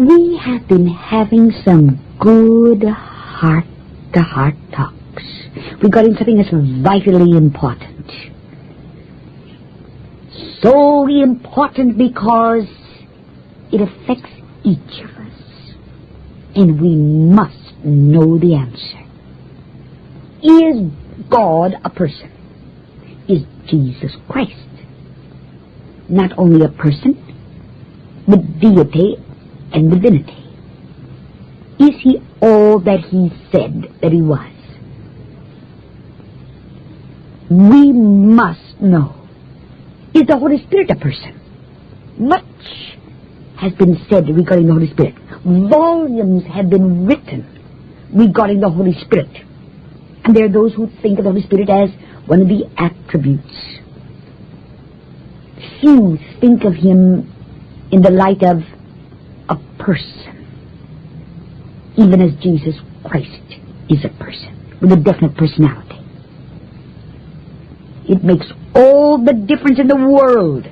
We have been having some good heart-to-heart talks regarding something that's vitally important. So important because it affects each of us. And we must know the answer. Is God a person? Is Jesus Christ not only a person, but deity and divinity? Is he all that he said that he was? We must know. Is the Holy Spirit a person? Much has been said regarding the Holy Spirit. Volumes have been written regarding the Holy Spirit. And there are those who think of the Holy Spirit as one of the attributes. Few think of him in the light of a person, even as Jesus Christ is a person with a definite personality. It makes all the difference in the world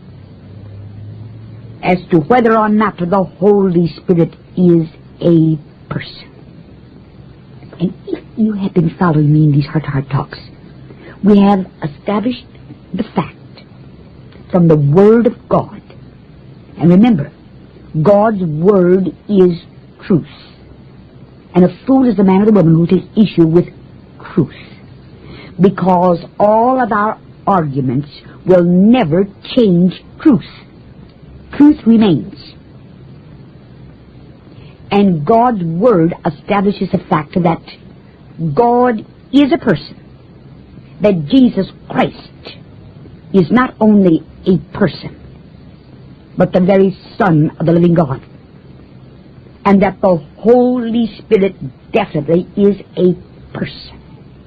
as to whether or not the Holy Spirit is a person. And if you have been following me in these heart-to-heart talks, we have established the fact from the Word of God. And remember, God's Word is truth. And a fool is the man or the woman who takes issue with truth. Because all of our arguments will never change truth. Truth remains. And God's Word establishes the fact that God is a person. That Jesus Christ is not only a person, but the very Son of the living God. And that the Holy Spirit definitely is a person.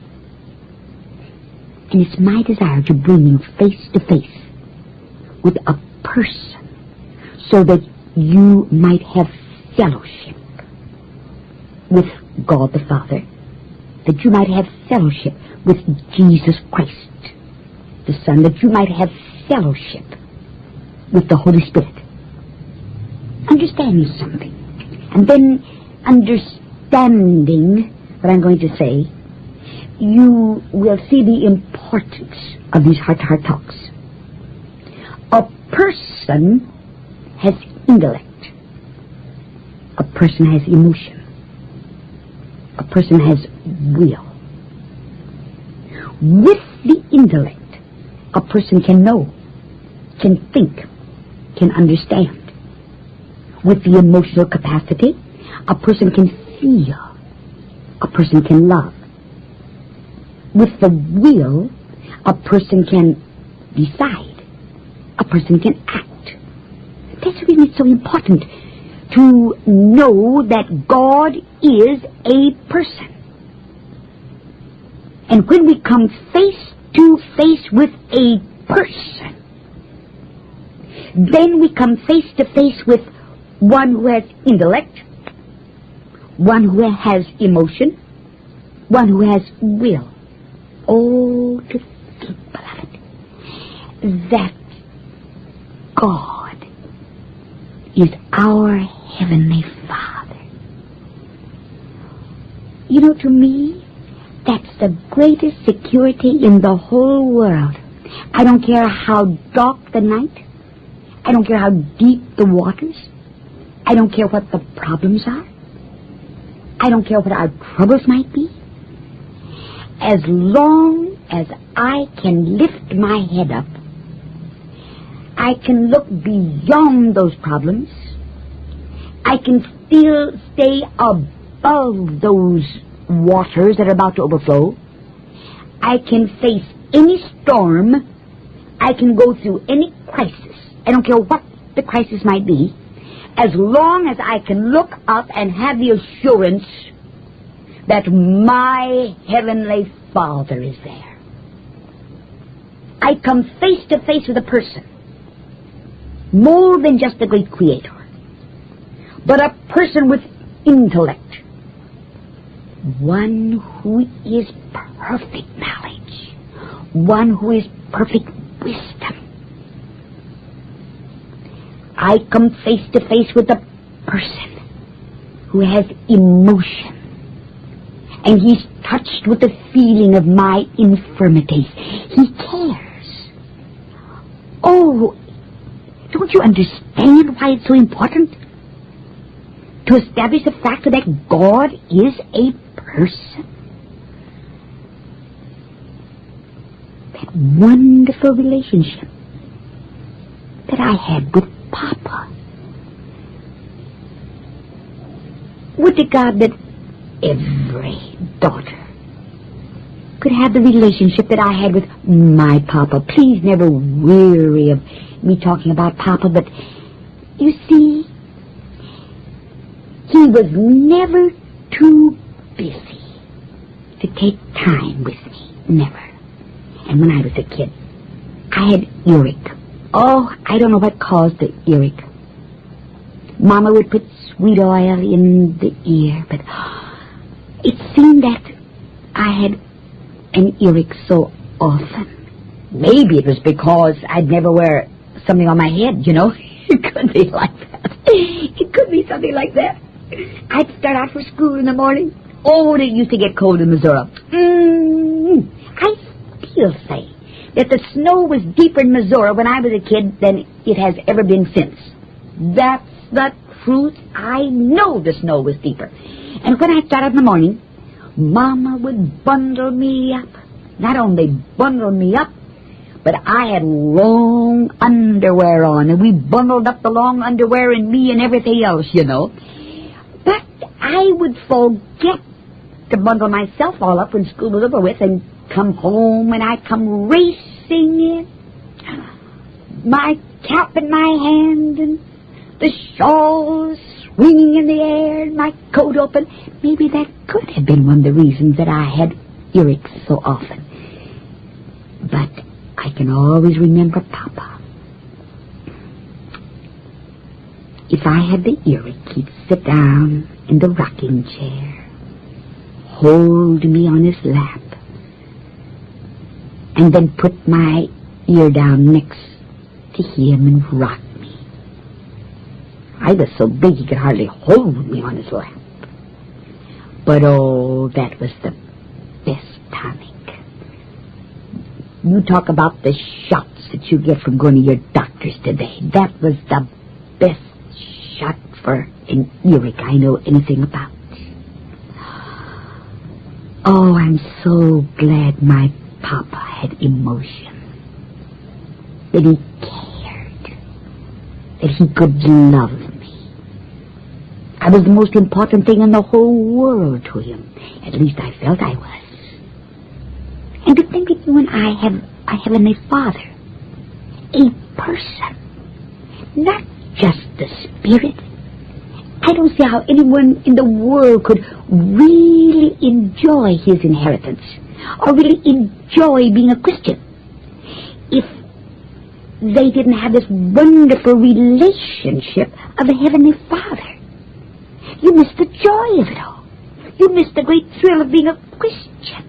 And it's my desire to bring you face to face with a person so that you might have fellowship with God the Father, that you might have fellowship with Jesus Christ, the Son, that you might have fellowship with the Holy Spirit. Understand something. And then, understanding what I'm going to say, you will see the importance of these heart-to-heart talks. A person has intellect. A person has emotion. A person has will. With the intellect, a person can know, can think, can understand. With the emotional capacity, a person can feel. A person can love. With the will, a person can decide. A person can act. That's the reason it's so important to know that God is a person. And when we come face to face with a person, then we come face to face with one who has intellect, one who has emotion, one who has will. Oh, to think, beloved, that God is our Heavenly Father. You know, to me, that's the greatest security in the whole world. I don't care how dark the night. I don't care how deep the waters. I don't care what the problems are. I don't care what our troubles might be. As long as I can lift my head up, I can look beyond those problems. I can still stay above those waters that are about to overflow. I can face any storm. I can go through any crisis. I don't care what the crisis might be. As long as I can look up and have the assurance that my Heavenly Father is there. I come face to face with a person, more than just a great Creator, but a person with intellect, one who is perfect knowledge, one who is perfect wisdom. I come face to face with a person who has emotion, and he's touched with the feeling of my infirmities. He cares. Oh, don't you understand why it's so important to establish the fact that God is a person? That wonderful relationship that I had with Papa. Would to God that every daughter could have the relationship that I had with my Papa. Please never weary of me talking about Papa, but you see, he was never too busy to take time with me. Never. And when I was a kid, I had earache. Oh, I don't know what caused the earache. Mama would put sweet oil in the ear, but it seemed that I had an earache so often. Maybe it was because I'd never wear something on my head, you know. It could be like that. It could be something like that. I'd start out for school in the morning. Oh, it used to get cold in Missouri. I still say that the snow was deeper in Missouri when I was a kid than it has ever been since. That's the truth. I know the snow was deeper. And when I started in the morning, Mama would bundle me up. Not only bundle me up, but I had long underwear on, and we bundled up the long underwear and me and everything else, you know. But I would forget to bundle myself all up when school was over with and come home, and I'd come racing in, my cap in my hand, and the shawl swinging in the air, and my coat open. Maybe that could have been one of the reasons that I had earaches so often. But I can always remember Papa. If I had the earache, he'd sit down in the rocking chair, hold me on his lap, and then put my ear down next to him and rock me. I was so big he could hardly hold me on his lap. But oh, that was the best tonic. You talk about the shots that you get from going to your doctors today. That was the best shot for an earache I know anything about. Oh, I'm so glad my Papa had emotion, that he cared, that he could love me. I was the most important thing in the whole world to him. At least I felt I was. And to think that you and I have a Heavenly Father, a person, not just the Spirit. I don't see how anyone in the world could really enjoy his inheritance, or really enjoy being a Christian, if they didn't have this wonderful relationship of a Heavenly Father. You miss the joy of it all. You miss the great thrill of being a Christian.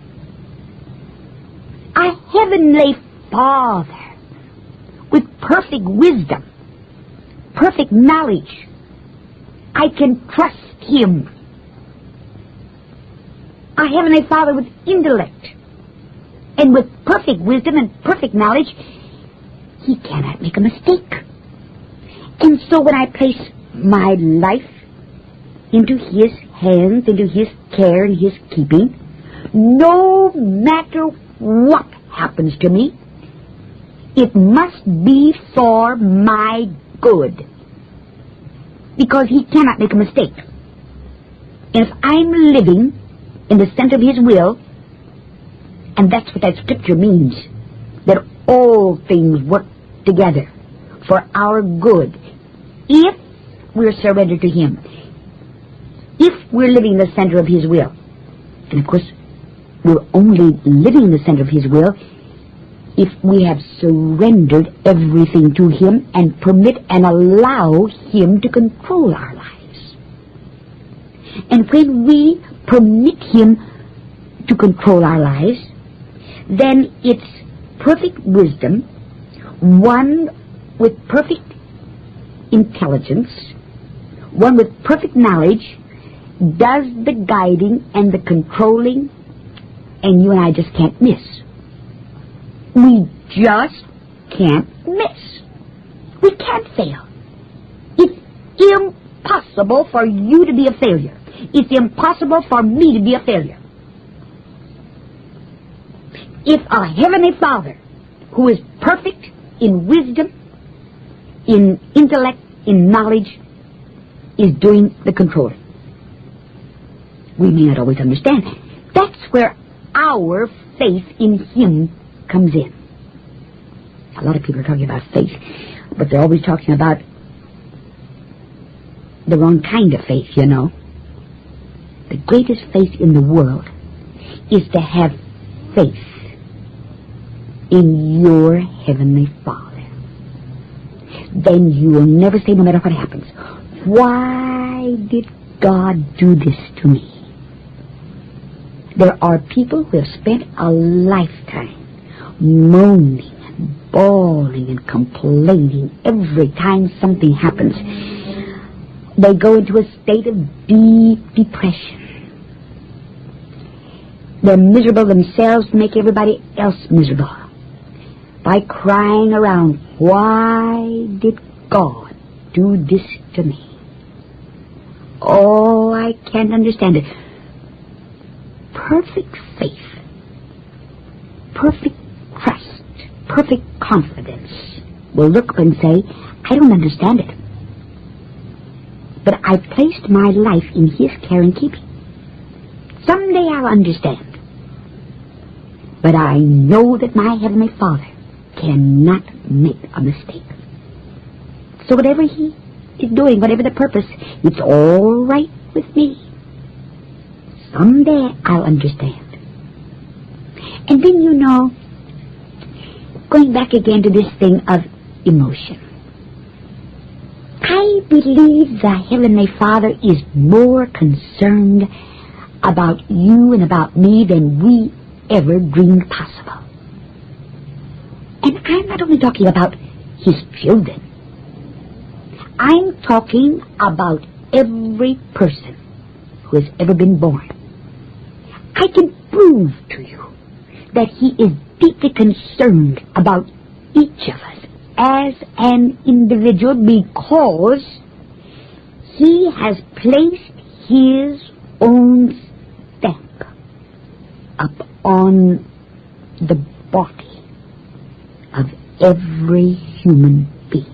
A Heavenly Father with perfect wisdom, perfect knowledge. I can trust him. A Heavenly Father with intellect and with perfect wisdom and perfect knowledge. He cannot make a mistake. And so when I place my life into his hands, into his care and his keeping, no matter what happens to me, it must be for my good, because he cannot make a mistake. And if I'm living in the center of his will, and that's what that scripture means, that all things work together for our good, if we're surrendered to him, if we're living in the center of his will. And of course, we're only living in the center of his will if we have surrendered everything to him and permit and allow him to control our lives. And when we permit him to control our lives, then it's perfect wisdom, one with perfect intelligence, one with perfect knowledge, does the guiding and the controlling, and you and I just can't miss. We just can't miss. We can't fail. It's impossible for you to be a failure. It's impossible for me to be a failure. If our Heavenly Father, who is perfect in wisdom, in intellect, in knowledge, is doing the controlling, we may not always understand. That's where our faith in Him comes in. A lot of people are talking about faith, but they're always talking about the wrong kind of faith, you know. The greatest faith in the world is to have faith in your Heavenly Father. Then you will never say, no matter what happens, why did God do this to me? There are people who have spent a lifetime moaning and bawling and complaining every time something happens. They go into a state of deep depression. They're miserable themselves, make everybody else miserable by crying around, why did God do this to me? Oh, I can't understand it. Perfect faith, perfect trust, perfect confidence will look up and say, I don't understand it, but I've placed my life in His care and keeping. Someday I'll understand. But I know that my Heavenly Father cannot make a mistake. So whatever He is doing, whatever the purpose, it's all right with me. Someday I'll understand. And then, you know, going back again to this thing of emotion, I believe the Heavenly Father is more concerned about you and about me than we ever dreamed possible. And I'm not only talking about His children. I'm talking about every person who has ever been born. I can prove to you that He is deeply concerned about each of us as an individual because He has placed His own stamp upon the body of every human being.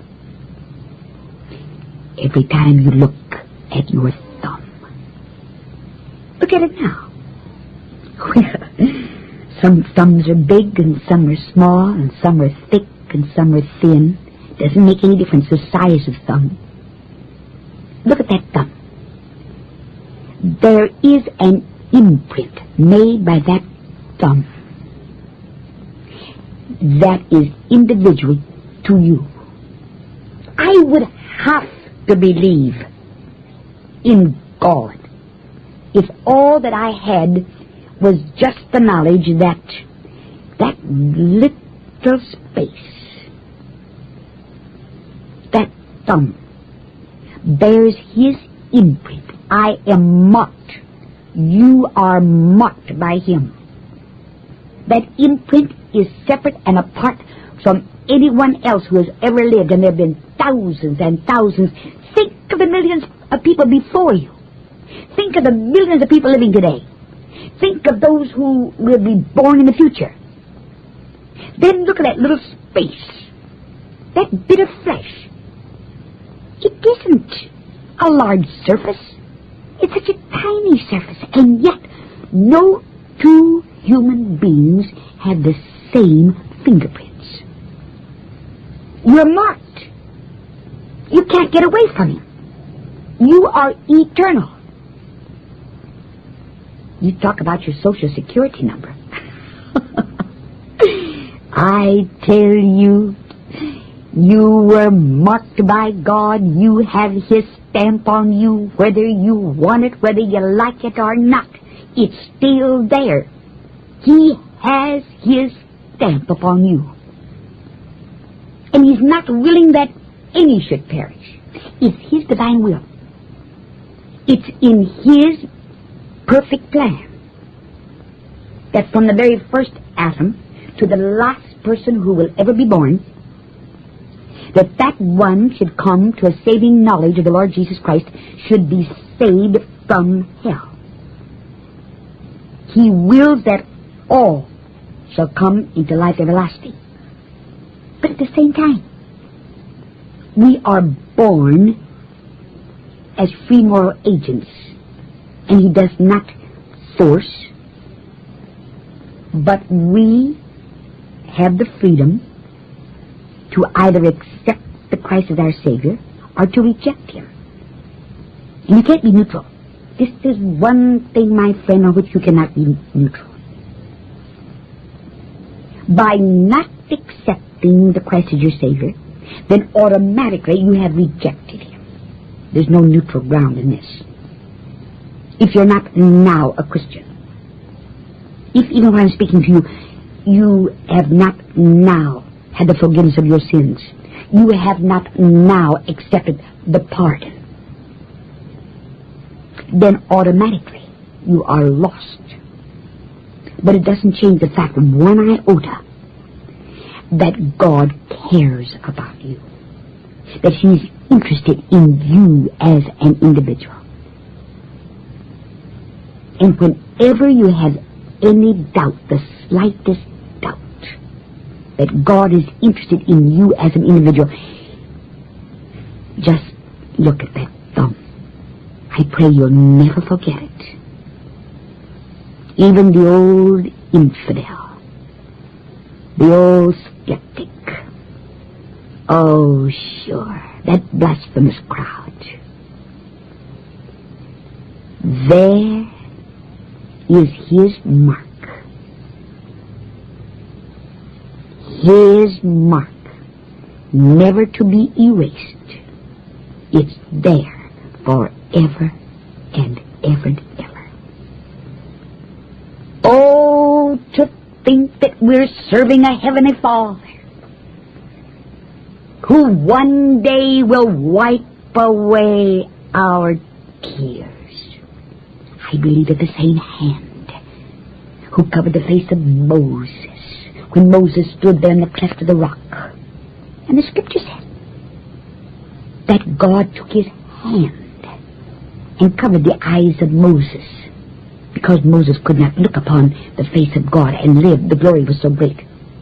Every time you look at your thumb, look at it now. Well, some thumbs are big and some are small and some are thick and some are thin. Doesn't make any difference the size of thumb. Look at that thumb. There is an imprint made by that thumb that is individual to you. I would have to believe in God if all that I had was just the knowledge that that little space, that thumb, bears His imprint. I am marked. You are marked by Him. That imprint is separate and apart from anyone else who has ever lived, and there have been thousands and thousands. Think of the millions of people before you. Think of the millions of people living today. Think of those who will be born in the future. Then look at that little space, that bit of flesh. It isn't a large surface. It's such a tiny surface, and yet no two human beings have the same fingerprints. You're marked. You can't get away from Him. You are eternal. You talk about your Social Security number. I tell you, you were marked by God. You have His stamp on you, whether you want it, whether you like it or not. It's still there. He has His stamp upon you. And He's not willing that any should perish, It's His divine will. It's in His perfect plan that from the very first atom to the last person who will ever be born, that one should come to a saving knowledge of the Lord Jesus Christ, should be saved from hell. He wills that all shall come into life everlasting. But at the same time, we are born as free moral agents, and He does not force, but we have the freedom to either accept the Christ as our Savior or to reject Him. And you can't be neutral. This is one thing, my friend, on which you cannot be neutral. By not accepting the Christ as your Savior, then automatically you have rejected Him. There's no neutral ground in this. If you're not now a Christian, if even when I'm speaking to you, you have not now had the forgiveness of your sins, you have not now accepted the pardon, then automatically you are lost. But it doesn't change the fact of one iota that God cares about you, that He's interested in you as an individual. And whenever you have any doubt, the slightest doubt, that God is interested in you as an individual, just look at that thumb. I pray you'll never forget it. Even the old infidel, the old skeptic, oh sure, that blasphemous crowd, there is His mark. His mark, never to be erased. It's there forever and ever and ever. Oh, to think that we're serving a Heavenly Father who one day will wipe away our tears. I believe that the same hand who covered the face of Moses when Moses stood there in the cleft of the rock. And the Scripture said that God took His hand and covered the eyes of Moses because Moses could not look upon the face of God and live. The glory was so great.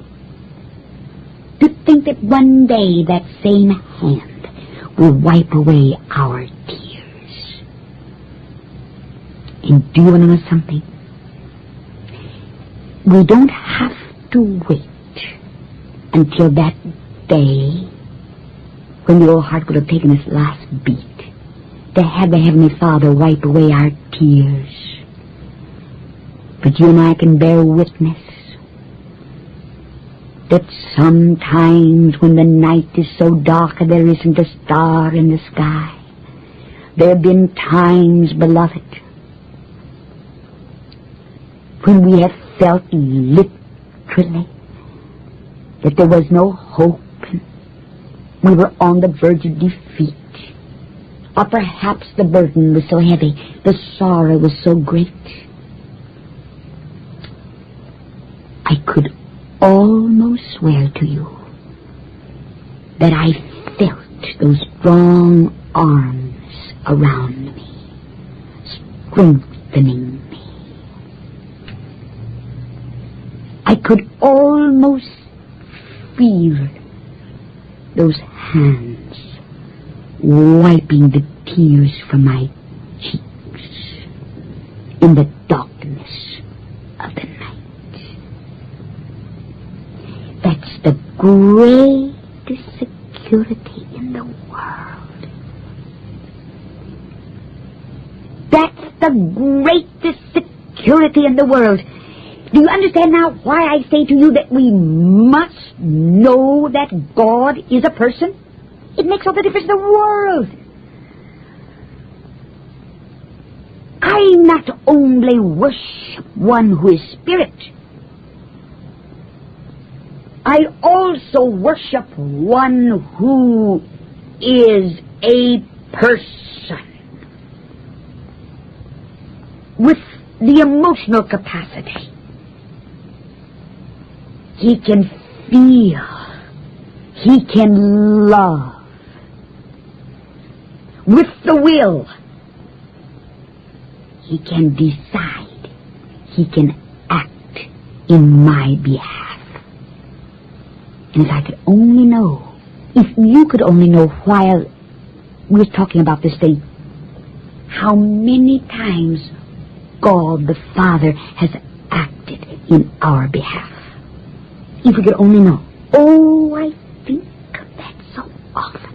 To think that one day that same hand will wipe away our tears. And do you want to know something? We don't have to wait until that day when the old heart would have taken its last beat to have the Heavenly Father wipe away our tears. But you and I can bear witness that sometimes when the night is so dark and there isn't a star in the sky, there have been times, beloved, when we have felt literally that there was no hope and we were on the verge of defeat. Or perhaps the burden was so heavy, the sorrow was so great. I could almost swear to you that I felt those strong arms around me, strengthening me. I could almost feel those hands wiping the tears from my cheeks in the darkness of the night. That's the greatest security in the world. That's the greatest security in the world. Do you understand now why I say to you that we must know that God is a person? It makes all the difference in the world. I not only worship one who is spirit, I also worship one who is a person with the emotional capacity. He can feel. He can love. With the will, he can decide. He can act in my behalf. And if I could only know, if you could only know while we're talking about this thing, how many times God the Father has acted in our behalf. If we could only know. Oh, I think of that so often.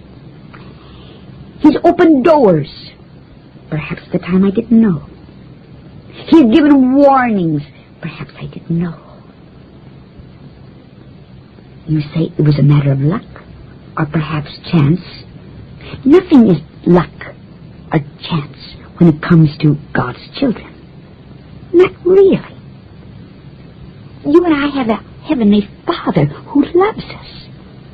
He's opened doors. Perhaps the time I didn't know. He's given warnings. Perhaps I didn't know. You say it was a matter of luck, or perhaps chance. Nothing is luck or chance when it comes to God's children. Not really. You and I have a Heavenly Father who loves us.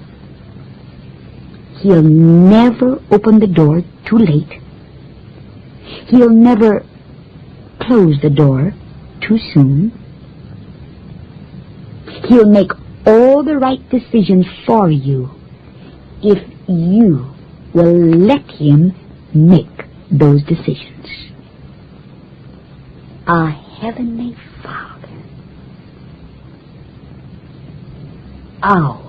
He'll never open the door too late. He'll never close the door too soon. He'll make all the right decisions for you if you will let him make those decisions. Our Heavenly Father. Our